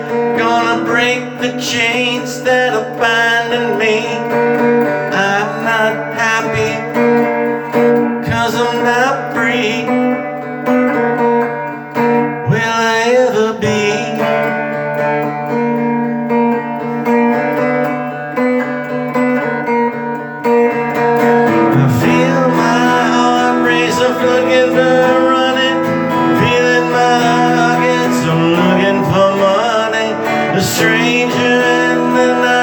Gonna break the chains that are binding me. I'm not happy, 'cause I'm not free. Will I ever be? I feel my heart race, I'm looking for running. Feeling my pockets, I'm looking for money. A stranger in the night.